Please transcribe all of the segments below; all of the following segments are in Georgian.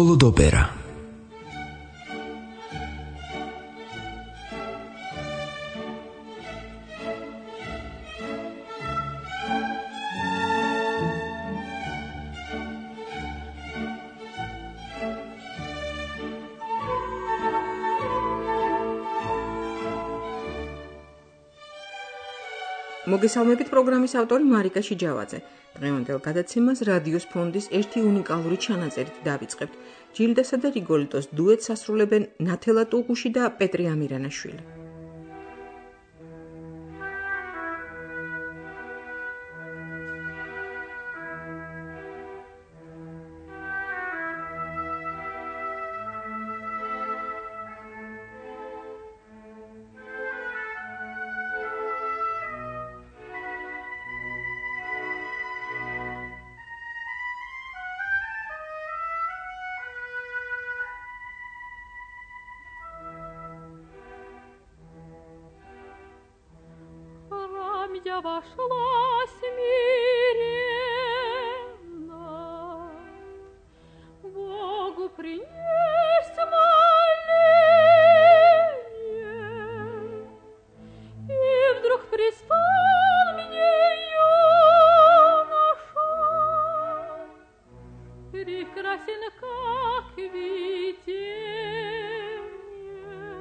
Голодобера. მოგესალმებით პროგრამის ავტორი მარიკა შიჯავაძე. დღევანდელ გადაცემას რადიოს ფონდის ერთი უნიკალური ჩანაწერით დავიწყებთ. ჯილდასა და რიგოლიტოს დუეტს ასრულებენ ნათელა ტუღუში და პეტრი ამირანაშვილი. Я вошла смиренно, Богу принесть моление, и вдруг пристал мне юноша, прекрасен, как видение,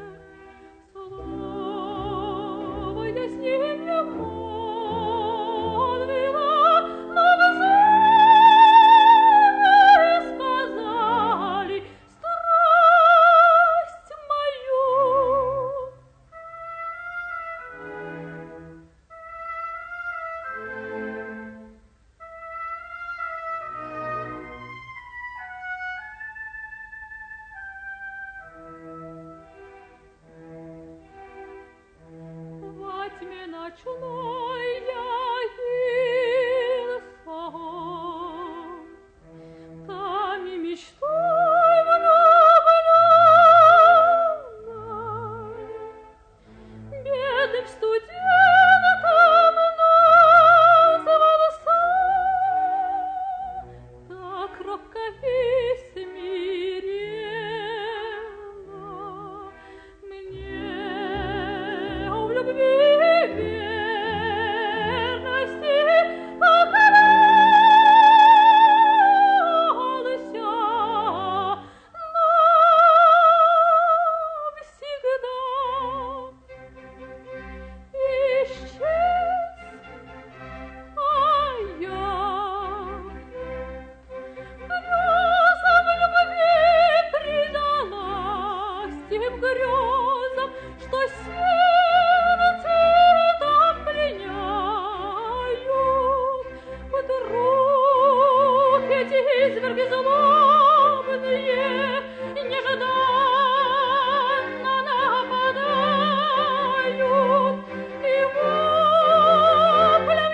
слово я с ним не мог. Тьме ночной явился он, там и мечтой влюбленной, бедным студентом назвался, так робко и смиренно мне в любви. Грезам, что сердце там пленяют, вдруг эти изверги злобные нежданно нападают, и воплем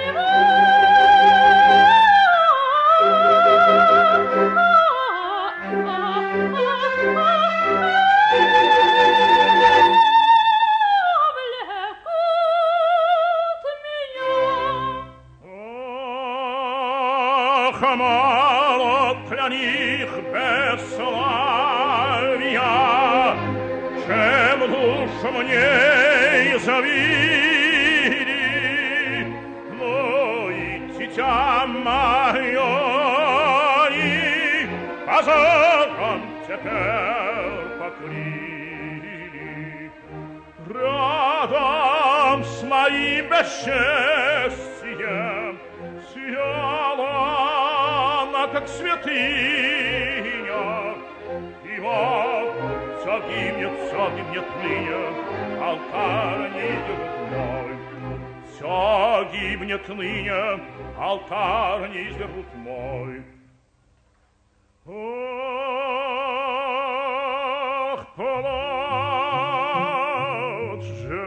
мало для них бесславия, чем душу мне завидели, но и дитя мое и позором теперь покрыли. Рядом с моим бесчестием сияла как святыня, и вот загибнет ныне алтарь неизвержут мой. Все гибнет ныне алтарь неизвержут мой. Ох, плачь же,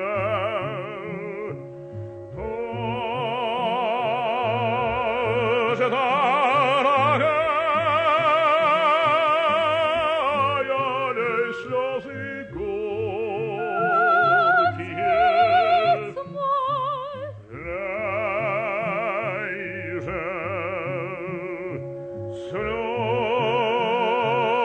слез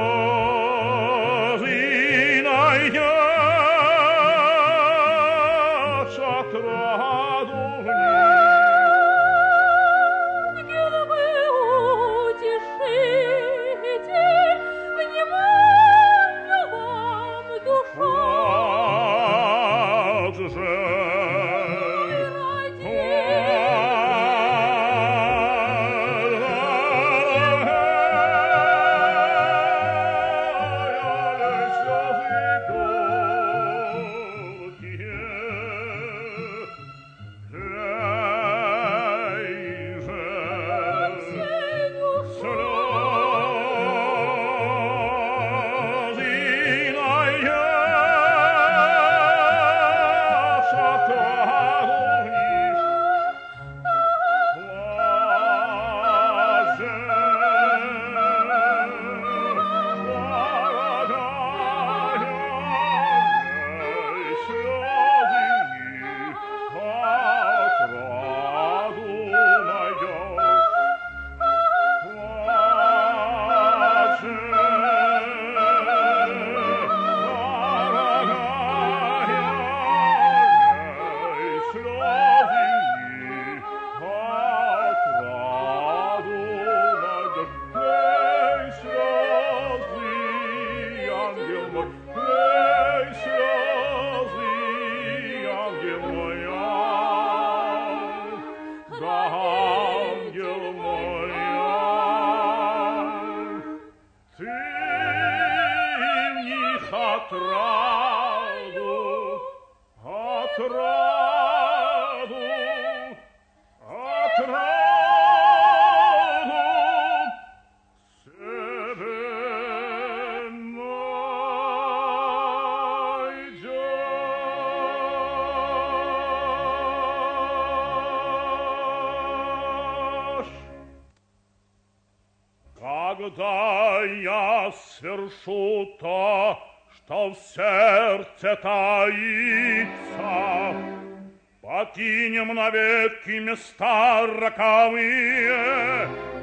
Когда я свершу то, что в сердце таится, покинем навеки места роковые.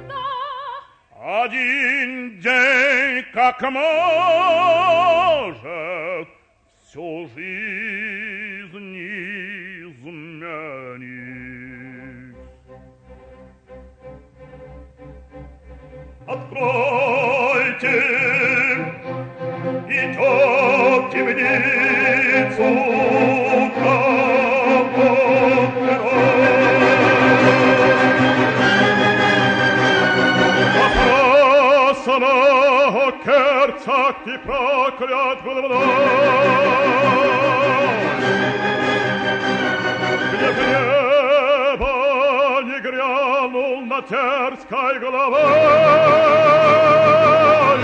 Один день, как может, всю жизнь изменить. Откройте и тёт темницу, Опасного керцак и проклят был мной, где в небо не грянул на терской головой.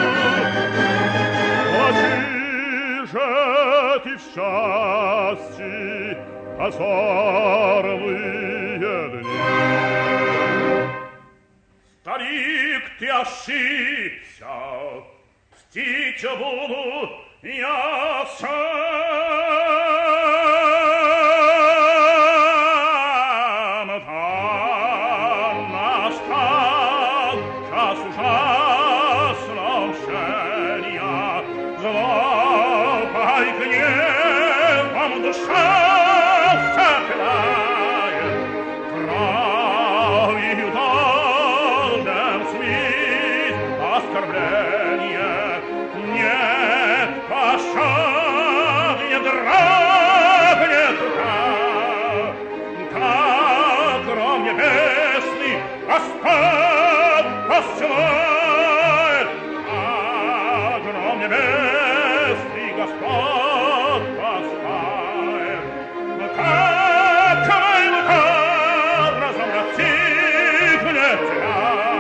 Плачи же ты в счастье позорные дни. Старик, ты ошибся, мстить буду я сам. Там настал час ужасного мщения, злобой гневом душа сопляет, кровью должен смыть оскорбление. Нет пощады, не дрогнет рука, как гром небесный Господь посылает, как гром небесный Господь посылает. Как война разобрать мне тебя.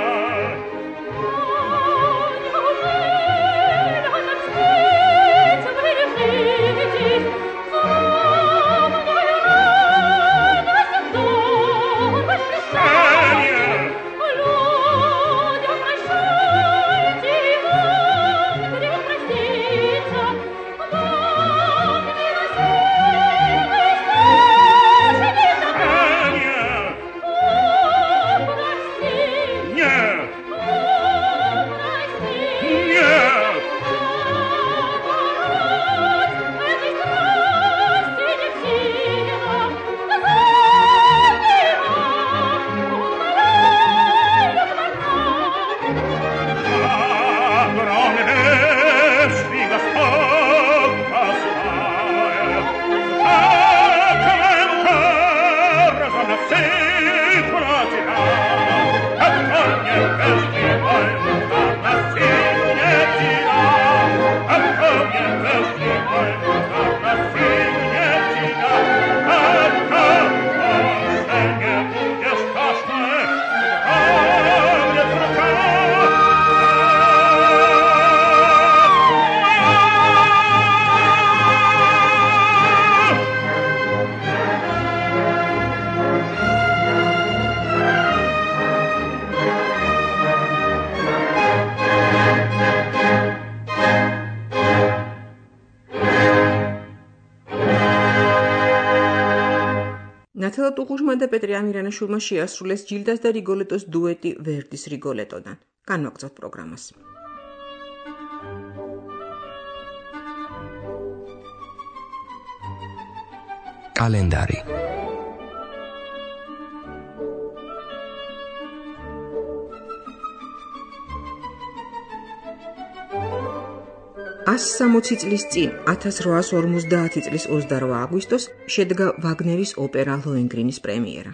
ნათელა ტუღუშმა და პეტრე ამირანაშვილმა შეასრულეს ჯილდას და რიგოლეტოს დუეტი ვერდის რიგოლეტოდან. განვაგრძოთ პროგრამას. კალენდარი. ას 60 წლის წინ 1850 წლის 28 აგვისტოს შედგა ვაგნერის ოპერა ლოენგრინის პრემიერა.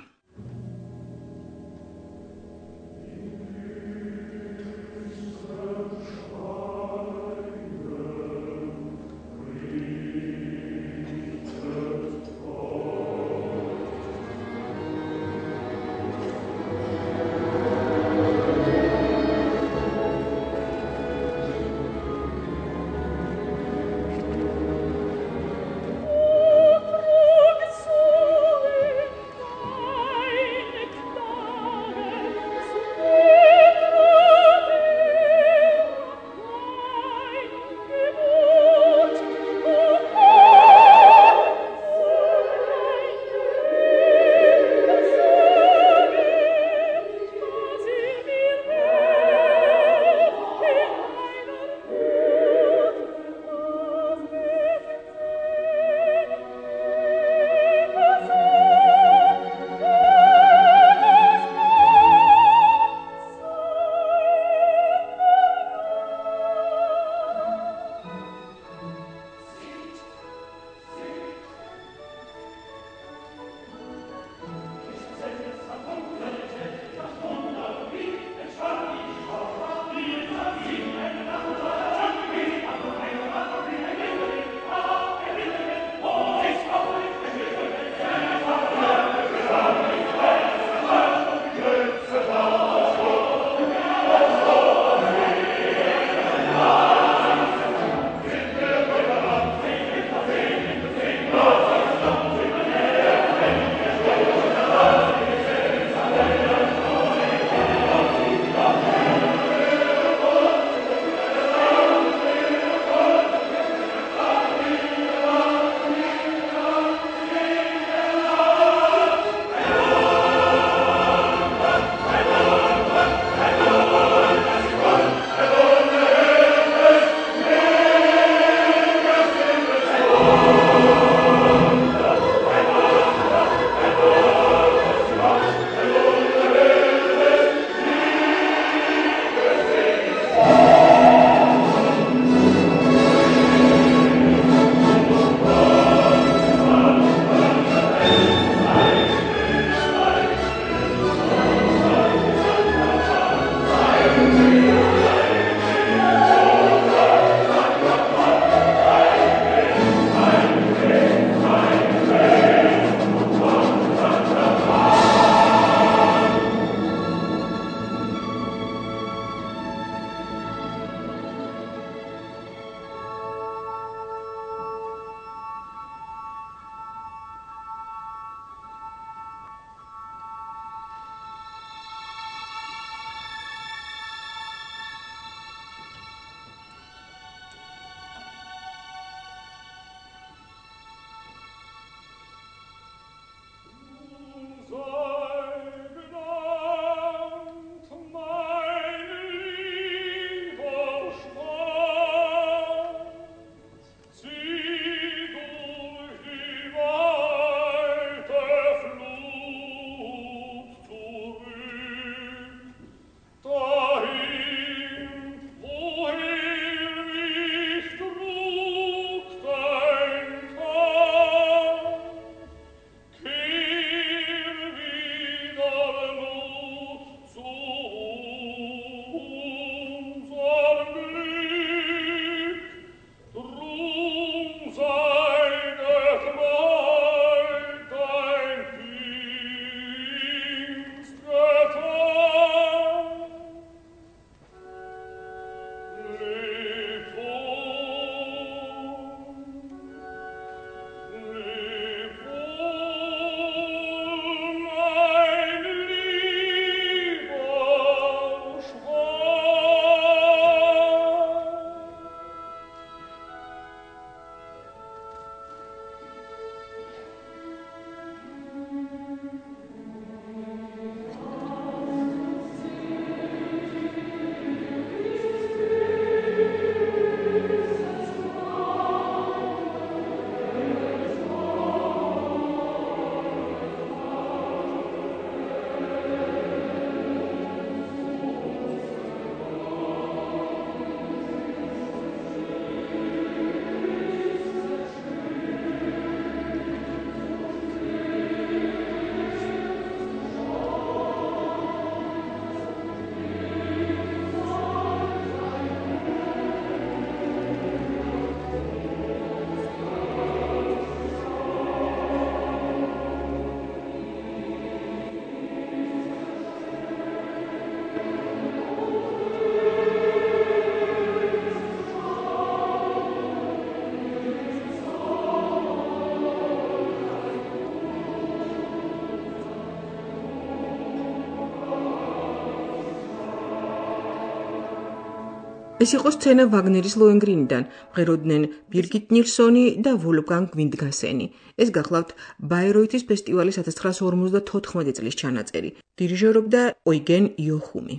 ეს იყო სცენა ვაგნერის ლოენგრინიდან, მღეროდნენ ბირგიტ ნილსონი და ვოლფგანგ ვინდგასენი. ეს გახლავთ ბაიროითის ფესტივალის 1954 წლის ჩანაწერი. დირიჟორობდა ოიგენ იოხუმი.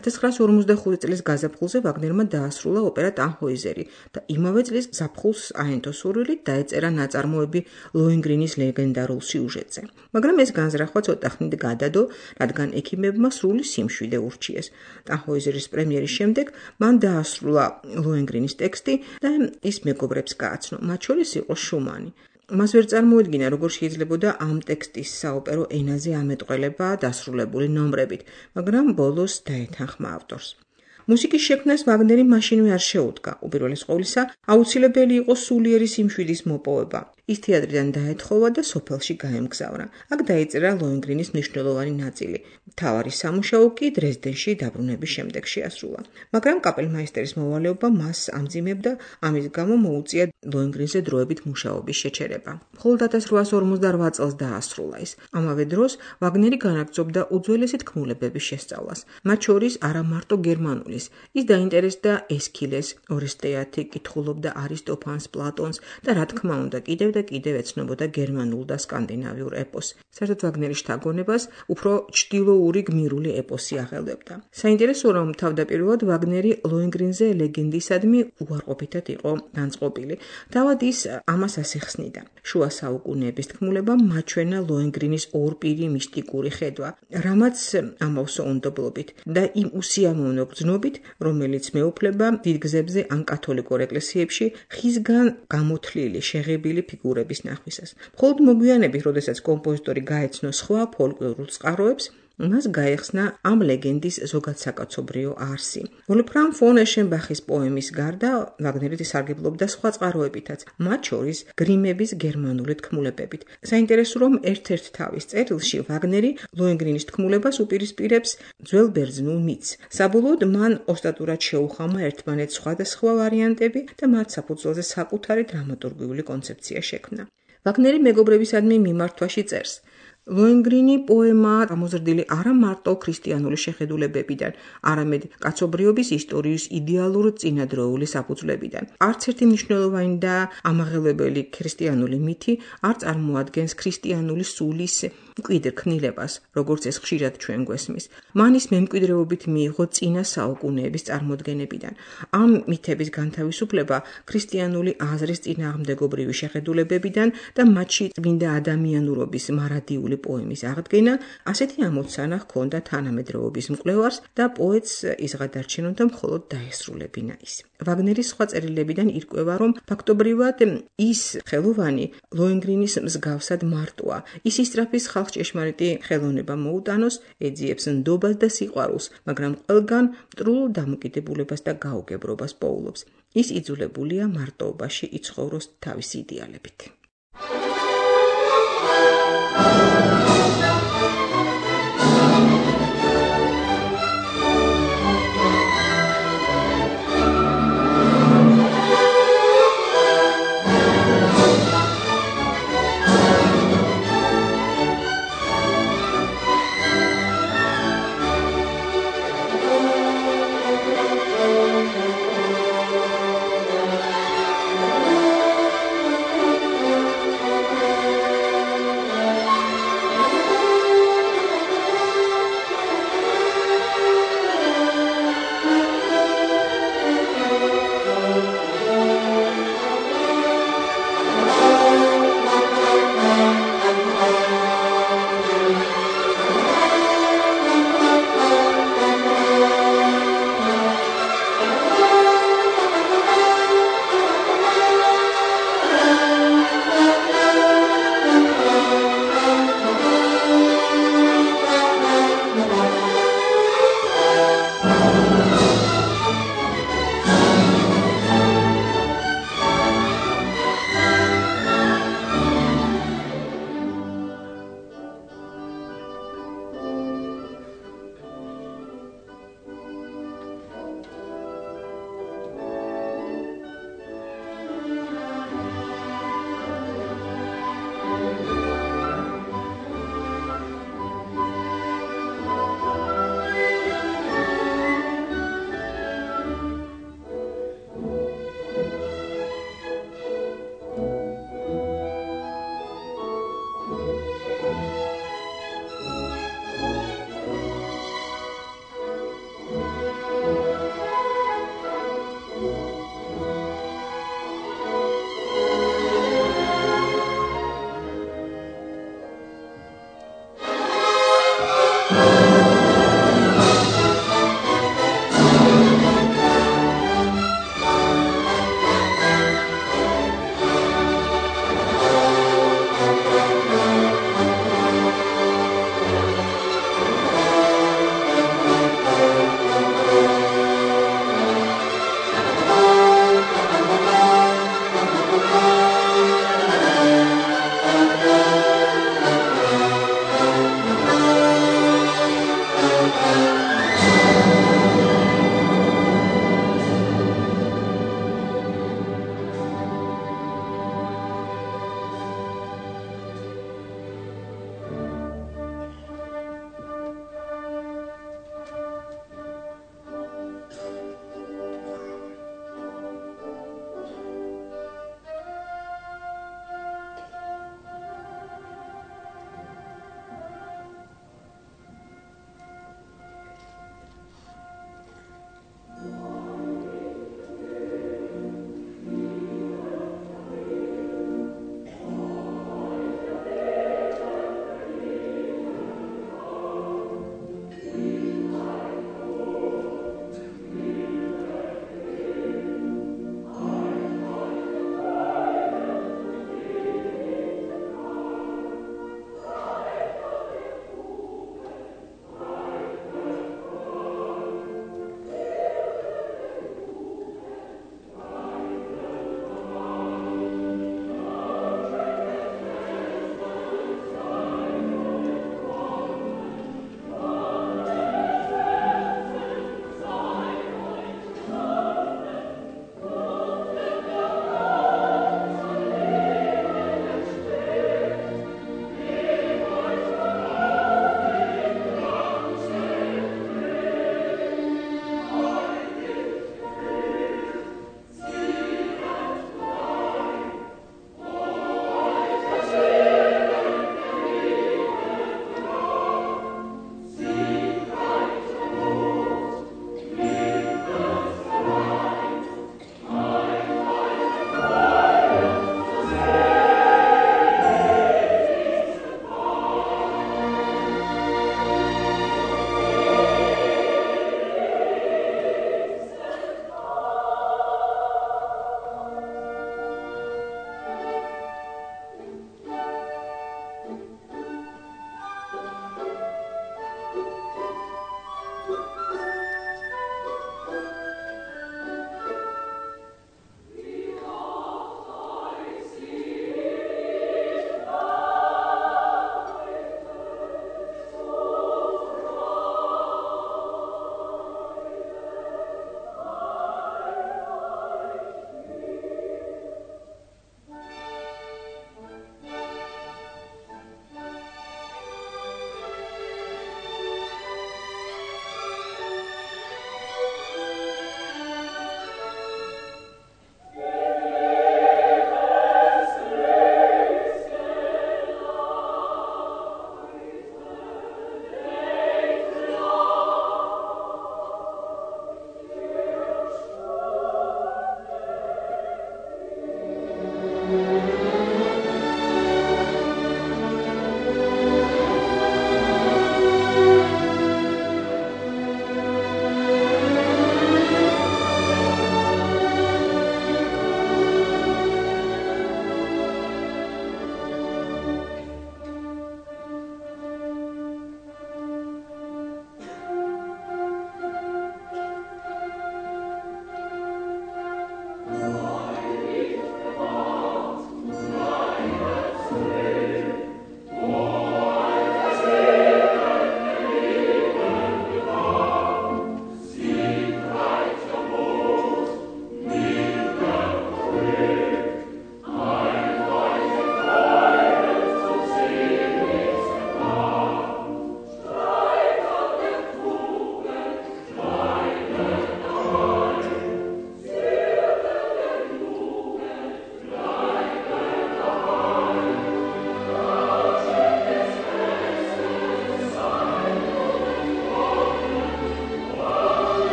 1945 წლის გაზაფხულზე ვაგნერმა დაასრულა ოპერა ტანჰოიზერი და იმავე წლის ზაფხულს აენთო სურვილით დაეწერა ნაწარმოები ლოენგრინის ლეგენდარულ სიუჟეტზე. მაგრამ ეს განზრახვა ცოტა ხნით გადადო, რადგან ექიმებმა სრული სიმშვიდე ურჩიეს. ტანჰოიზერის პრემიერის შემდეგ მან დაასრულა ლოენგრინის ტექსტი და ის მეგობრებს გააცნო, მათ შორის იყო შუმანი. მას ვერ წარმოედგინა, როგორ შეიძლებოდა ამ ტექსტის საოპერო ენაზე ამეტყველება დასრულებული ნომრებით, მაგრამ ბოლოს დაეთანხმა ავტორს. მუსიკის შექმნას ვაგნერი მაშინვე არ შეუდგა. უპირველეს ყოვლისა, აუცილებელი იყო სულიერი სიმშვიდის მოპოვება. ის თეატრიდან დაეთხოვა და სოფელში გაემგზავრა. აქ დაიწერა ლოენგრინის მნიშვნელოვანი ნაწილი. მთავარი სამუშაო კი დრეზდენში დაბრუნების შემდეგ შეასრულა. მაგრამ კაპელმაისტერის მოვალეობა მას ამძიმებდა, ამის გამო მოუწია ლოენგრინზე დროებით მუშაობის შეჩერება. მხოლოდ 1858 წელს დაასრულა ის. ამავე დროს ვაგნერი განაგრძობდა უძველესი თქმულებების შესწავლას, მათ შორის არა მარტო გერმანულის. ის დაინტერესდა ესქილეს, ორესტეათი, კითხულობდა არისტოფანს, პლატონს და რა თქმა უნდა კიდევ ეცნობოდა გერმანულ და სკანდინავიურ ეპოსს. საერთოდ ვაგნერის შთაგონებას უფრო ჩრდილოური გმირული ეპოსი აღელვებდა. საინტერესოა, რომ თავდაპირველად ვაგნერი ლოენგრინზე ლეგენდისადმი უარყოფითად იყო განწყობილი. თავად ის ამას ასე ხსნიდა. შუა საუკუნეების თქმულება მაჩვენა ლოენგრინის ორპირი მისტიკური ხედვა, რამაც ამავსო უნდობლობით და იმ უსიამოვნო გრძნობით, რომელიც მეუფლება დიდ გზებზე ან კათოლიკურ ეკლესიებში ხისგან გამოთლილი შეღებილი ფიგურების ნახვისას. მხოლოდ მოგვიანებით, როდესაც კომპოზიტორი გაეცნო სხვა ფოლკლორულ წყაროებს, მას გაეხსნა ამ ლეგენდის ზოგადსაკაცობრიო არსი. ვოლფრამ ფონ ეშენბახის პოემის გარდა, ვაგნერი სარგებლობდა სხვა წყაროებითაც, მათ შორის გრიმების გერმანული თქმულებებით. საინტერესოა, რომ ერთ-ერთ თავის წერილში ვაგნერი ლოენგრინის თქმულებას უპირისპირებს ძველ ბერძნულ მითს. საბოლოოდ მან ოსტატურად შეუხამა ერთმანეთს სხვადასხვა ვარიანტები და მათ საფუძველზე საკუთარი დრამატურგიული კონცეფცია შექმნა. ვაგნერი მეგობრებისადმი მიმართვაში წერს. ლოენგრინი პოემაა გამოზრდილი არა მარტო ქრისტიანული შეხედულებებიდან, არამედ კაცობრიობის ისტორიის იდეალურ წინადროული საფუძვლებიდან. არც ერთი მნიშვნელოვანი და ამაღელვებელი ქრისტიანული მითი არ წარმოადგენს ქრისტიანული სულის მკვიდრ ქმნილებას, როგორც ეს ხშირად ჩვენ გვესმის. მან ის მემკვიდრეობით მიიღო წინა საუკუნეების წარმოდგენებიდან. ამ მითების განთავისუფლება ქრისტიანული აზრის წინააღმდეგობრივი შეხედულებებიდან და მათში წმინდა ადამიანურობის მარადიული პოემის აღდგენა, ასეთი ამოცანა ჰქონდა თანამედროვეობის მკვლევარს და პოეტს ის გადარჩენოდა მხოლოდ დაესრულებინა ის. ვაგნერის სხვა წერილებიდან ირკვევა, რომ ფაქტობრივად ის ხელოვანი ლოენგრინის მსგავსად მარტოა. ის ისწრაფის ხალხს ჭეშმარიტი ხელოვნება მოუტანოს, ეძიებს ნდობას და სიყვარულს, მაგრამ ყველგან მტრულ დამოკიდებულებას და გაუგებრობას პოულობს. ის იძულებულია მარტოობაში იცხოვროს თავისი იდეალებით.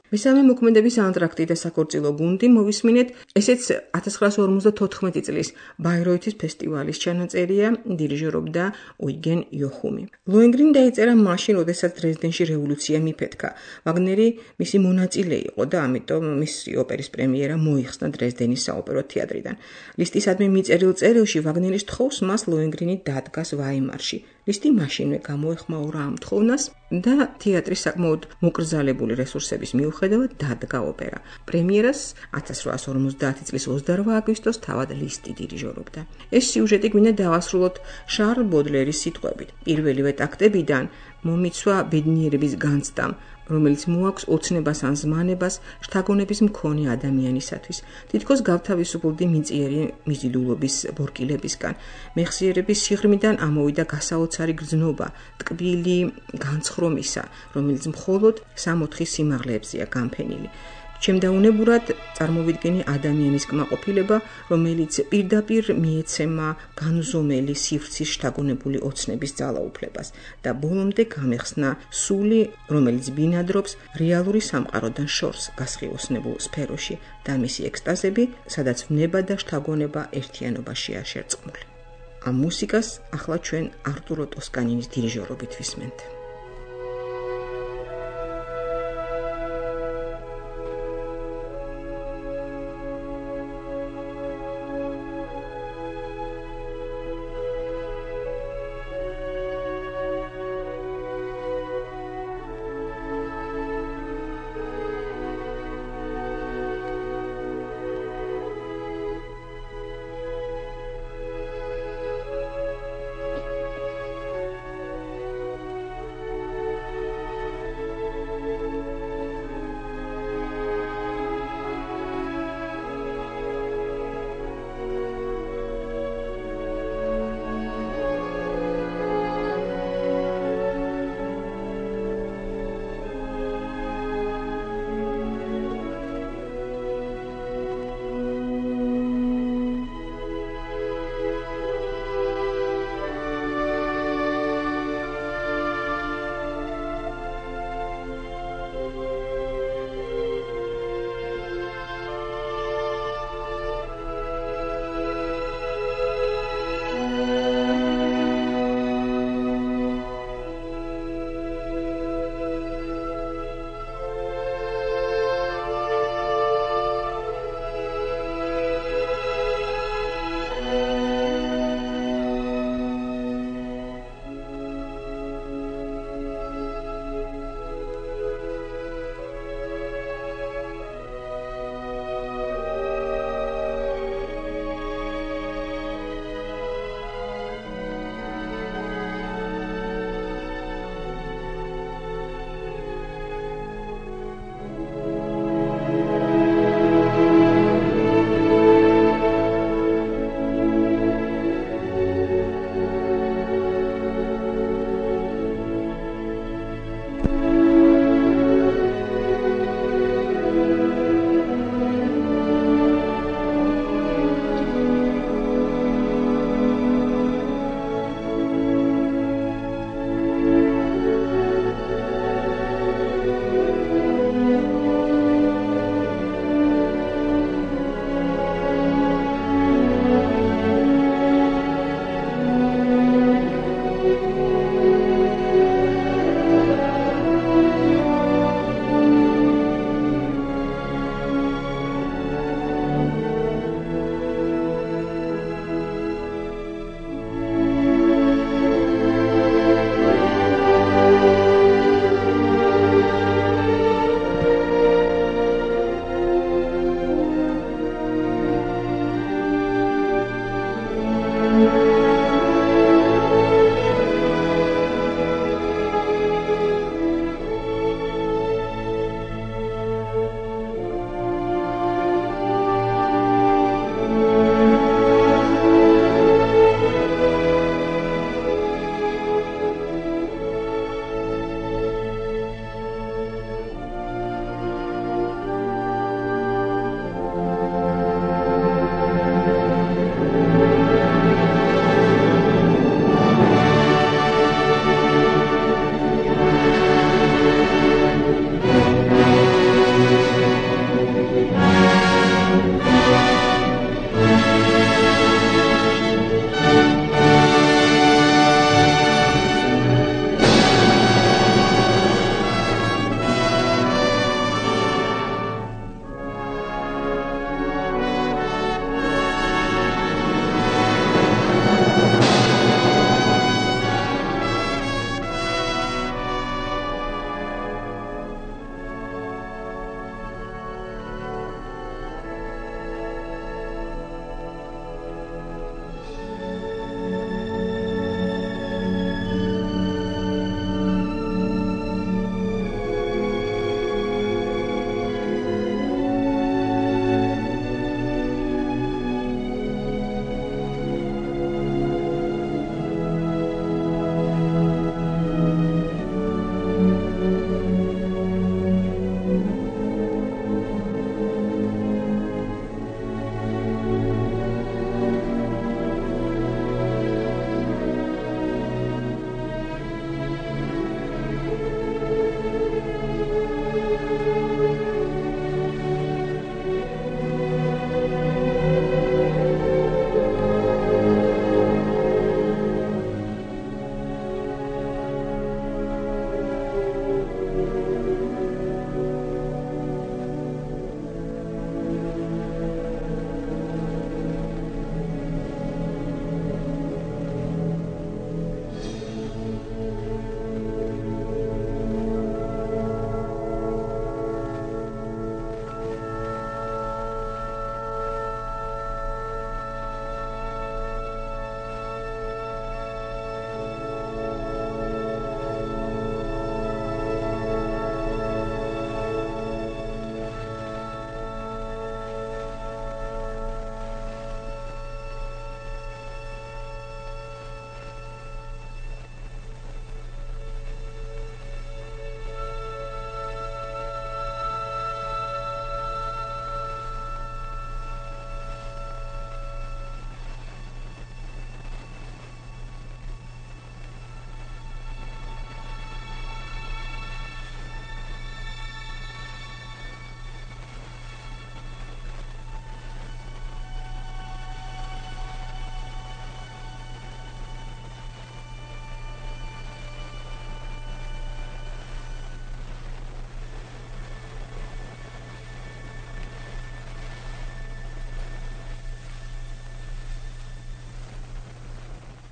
მესამე მოქმედების ანტრაქტი და საქორწილო გუნდი მოვისმინეთ, ესეც 1954 წლის ბაიროითის ფესტივალის ჩანაწერია, დირიჟორობდა უიგენ იოხუმი. ლოენგრინი დაიწერა მაშინ, როდესაც დრეზდენში რევოლუცია მიფეთქა. ვაგნერი მისი მონაწილე იყო და ამიტომ მისი ოპერის პრემიერა მოიხსნა დრეზდენის საოპერო თეატრიდან. ლისტისადმი მიწერილ წერილში ვაგნერის თხოვს მას ლოენგრინი დადგას ვაიმარში. ლისტი მაშინვე გამოეხმაურა ამ თხოვნას და თეატრის საკმაოდ მოკრძალებული რესურსების მიუხედავად დადგა ოპერა. პრემიერას 1850 წლის 28 აგვისტოს თავად ლისტი დირიჟორობდა. ეს სიუჟეტი გვინდა დავასრულოთ შარლ ბოდლერის სიტყვებით. პირველივე ტაქტებიდან მომიცვა ბედნიერების განცდამ, რომელიც მოაქვს ოცნებას ან ზმანებას შთაგონების მქონე ადამიანისათვის. თითქოს გავთავისუფლდი მიწიერი მიზიდულობის ბორკილებისგან. მეხსიერების სიღრმიდან ამოვიდა გასაოცარი გრძნობა, ტკბილი განცხრომისა, რომელიც მხოლოდ 64 სიმაღლეებზეა განფენილი. ჩემდაუნებურად წარმოვიდგენი ადამიანის კმაყოფილება, რომელიც პირდაპირ მიეცემა განუზომელი სივრცის შთაგონებული ოცნების ძალაუფლებას და ბოლომდე გამეხსნა სული, რომელიც ბინადრობს რეალური სამყაროდან შორს გასხიოსნებულ სფეროში და მისი ექსტაზები, სადაც ვნება და შთაგონება ერთიანობაშია შერწყმული. ამ მუსიკას ახლა ჩვენ არტურო ტოსკანინის დირიჟორობით ვისმენთ.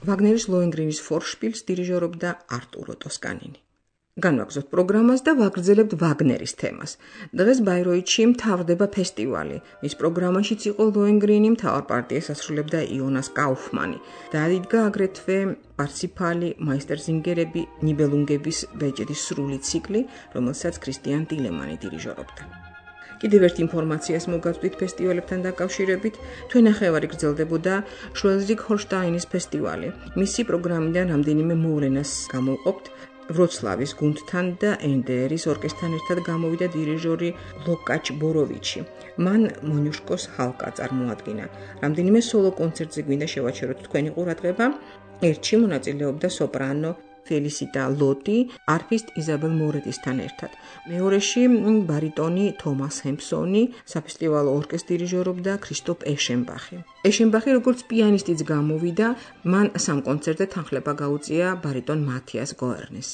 ვაგნერის ლოენგრინის ფორშპილს დირიჟორობდა არტურო ტოსკანინი. განვაგრძობთ პროგრამას და ვაგრძელებთ ვაგნერის თემას. დღეს ბაიროითში მთავრდება ფესტივალი. მის პროგრამაშიც იყო ლოენგრინი, მთავარ პარტიას ასრულებდა იონას კაუფმანი. დაიდგა აგრეთვე პარციფალი, მაისტერზინგერები, ნიბელუნგების ბეჭედის სრული ციკლი, რომელსაც ქრისტიან ტილემანი დირიჟორობდა. კიდევ ერთ ინფორმაციას მოგავსდით ფესტივალებთან დაკავშირებით, თვენახევარი გრძელდებოდა შლეზვიგ-ჰოლშტაინის ფესტივალი. მისი პროგრამიდან რამდენიმე მოვლენას გამოვყოფთ. ვროცლავის გუნდთან და ენდერის ორკესტრთან ერთად გამოვიდა დირიჟორი ლოკაჩ ბოროვიჩი. მან მონიუშკოს ჰალკა წარმოადგინა. რამდენიმე სოლო კონცერტზე გვინდა შევაჩეროთ თქვენი ყურადღება. ერთში მონაწილეობდა სოპრანო ფელისიტა ლოტი, არფისტ იზაბელ მორეტისთან ერთად. მეორეში ბარიტონი თომას ჰემპსონი, საფესტივალო ორკესტრს დირიჟორობდა ქრისტოფ ეშენბახი. ეშენბახი როგორც პიანისტიც გამოვიდა, მან სამ კონცერტზე თანხლება გაუწია ბარიტონ მათიას გოერნეს.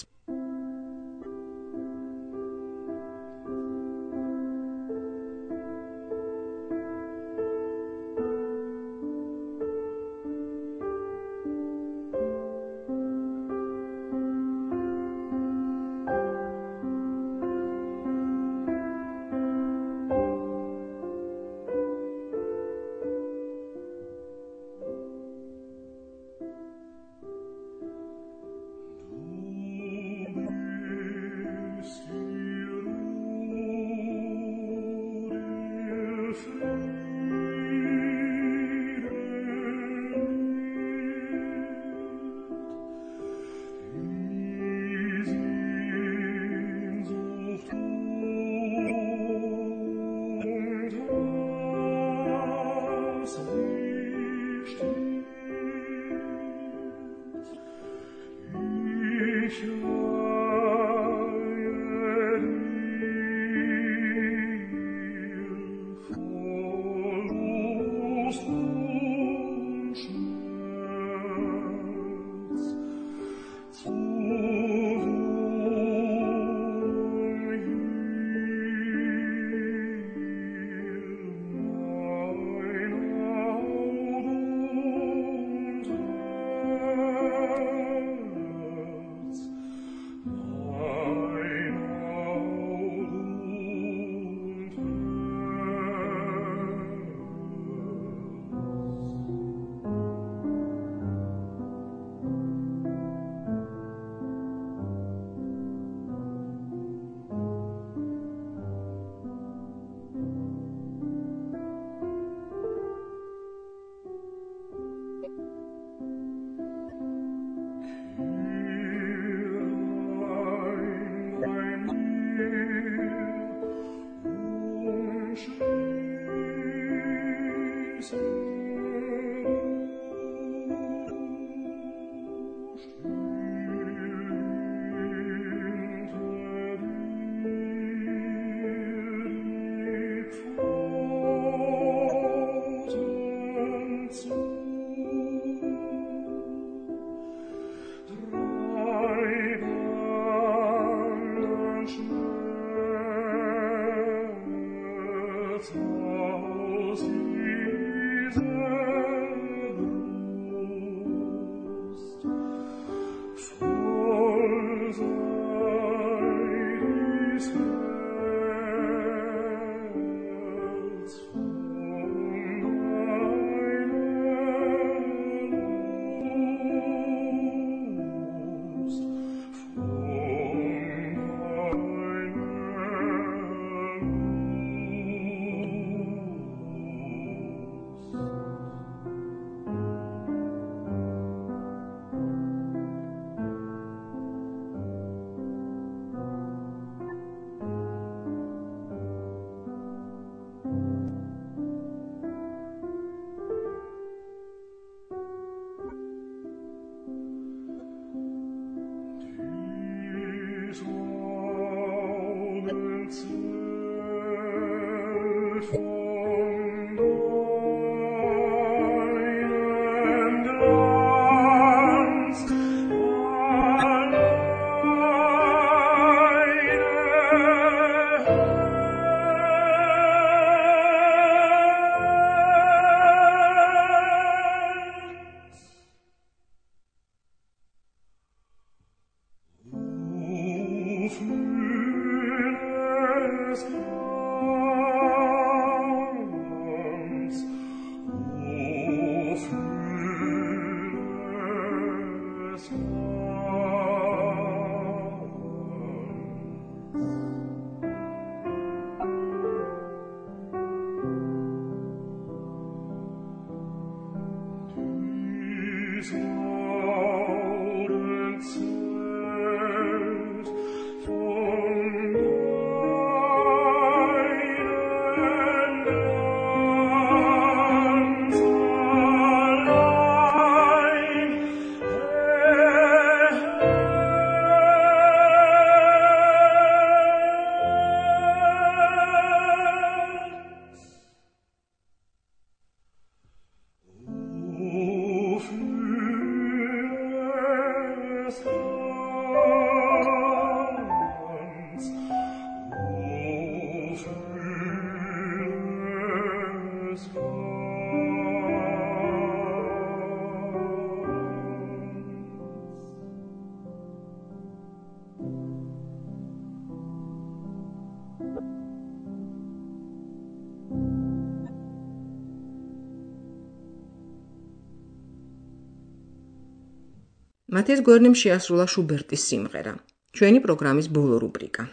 მათეს გვერდემ შეასრულა შუბერტის სიმღერა. ჩვენი პროგრამის ბოლო რუბრიკა.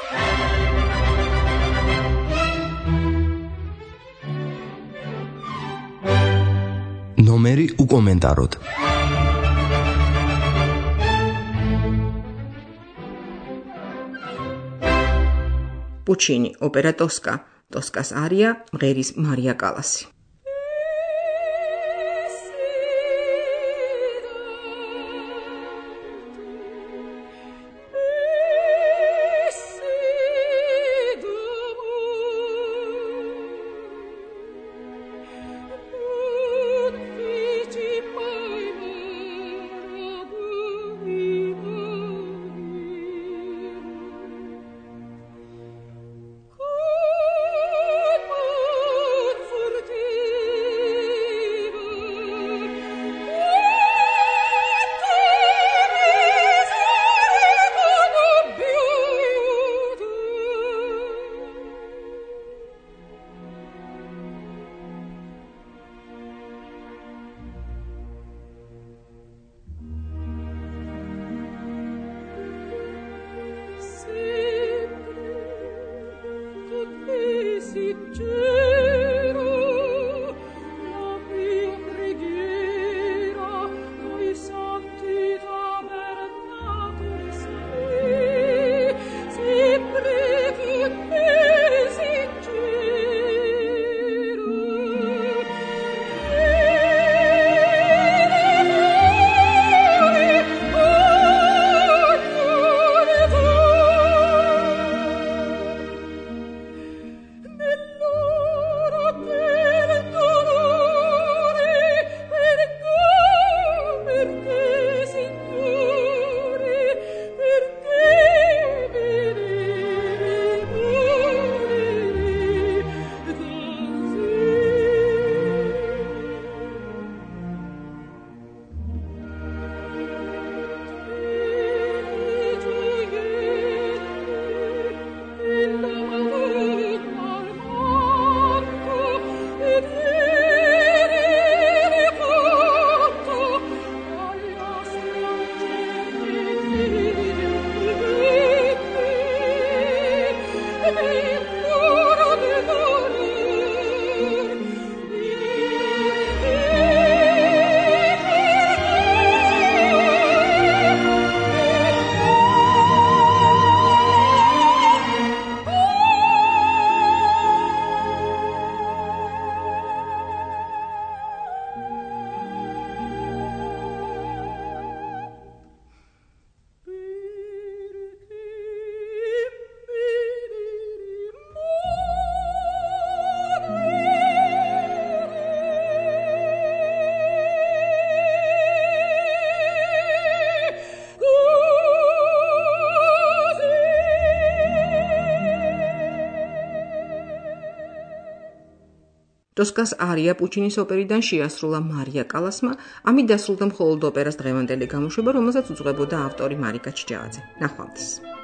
ნომერი უკომენტაროთ. პუჩინი, ოპერა ტოსკა, ტოსკას არია, მღერის მარია კალასი. ტოსკას არია პუჩინის ოპერიდან შეასრულა მარია კალასმა, ამით დასრულდა მხოლოდ ოპერას დღევანდელი გამოშვება, რომელსაც უძღვებოდა ავტორი მარიკა ჩიჯავაძე. ნახვამდის.